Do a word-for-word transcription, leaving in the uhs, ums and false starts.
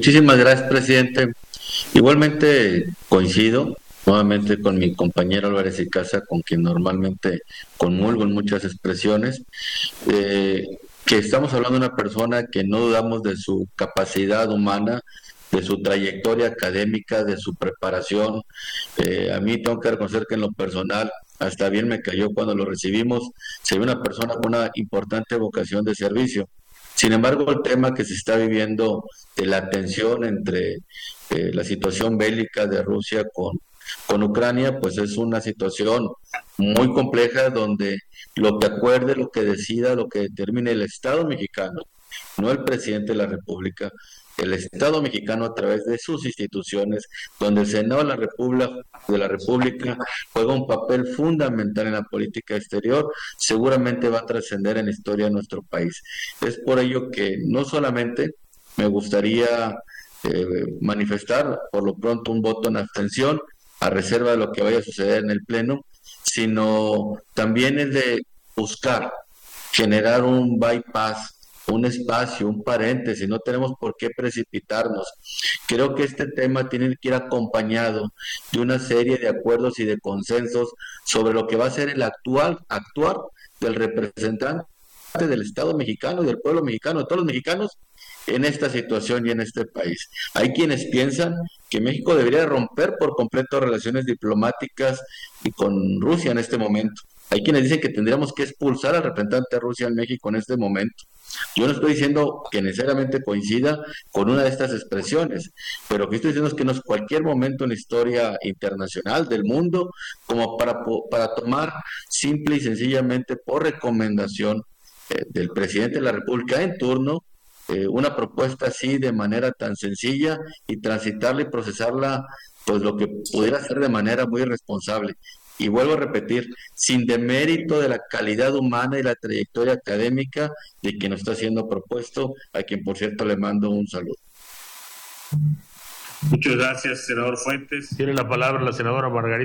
Muchísimas gracias, presidente. Igualmente coincido nuevamente con mi compañero Álvarez y Casa, con quien normalmente comulgo en muchas expresiones, eh, que estamos hablando de una persona que no dudamos de su capacidad humana, de su trayectoria académica, de su preparación. Eh, a mí tengo que reconocer que en lo personal hasta bien me cayó cuando lo recibimos. Se ve una persona con una importante vocación de servicio. Sin embargo, el tema que se está viviendo de la tensión entre eh, la situación bélica de Rusia con, con Ucrania, pues es una situación muy compleja donde lo que acuerde, lo que decida, lo que determine el Estado mexicano, no el presidente de la República, el Estado mexicano a través de sus instituciones, donde el Senado de la República, de la República juega un papel fundamental en la política exterior, seguramente va a trascender en la historia de nuestro país. Es por ello que no solamente me gustaría eh, manifestar por lo pronto un voto en abstención, a reserva de lo que vaya a suceder en el Pleno, sino también es de buscar generar un bypass, un espacio, un paréntesis, no tenemos por qué precipitarnos. Creo que este tema tiene que ir acompañado de una serie de acuerdos y de consensos sobre lo que va a ser el actual actuar del representante del Estado mexicano, del pueblo mexicano, de todos los mexicanos en esta situación y en este país. Hay quienes piensan que México debería romper por completo relaciones diplomáticas y con Rusia en este momento. Hay quienes dicen que tendríamos que expulsar al representante de Rusia en México en este momento. Yo no estoy diciendo que necesariamente coincida con una de estas expresiones, pero lo que estoy diciendo es que no es cualquier momento en la historia internacional del mundo como para, para tomar simple y sencillamente por recomendación eh, del presidente de la República en turno eh, una propuesta así de manera tan sencilla y transitarla y procesarla, pues lo que pudiera ser de manera muy irresponsable. Y vuelvo a repetir, sin demérito de la calidad humana y la trayectoria académica de quien nos está siendo propuesto, a quien por cierto le mando un saludo. Muchas gracias, senador Fuentes. Tiene la palabra la senadora Margarita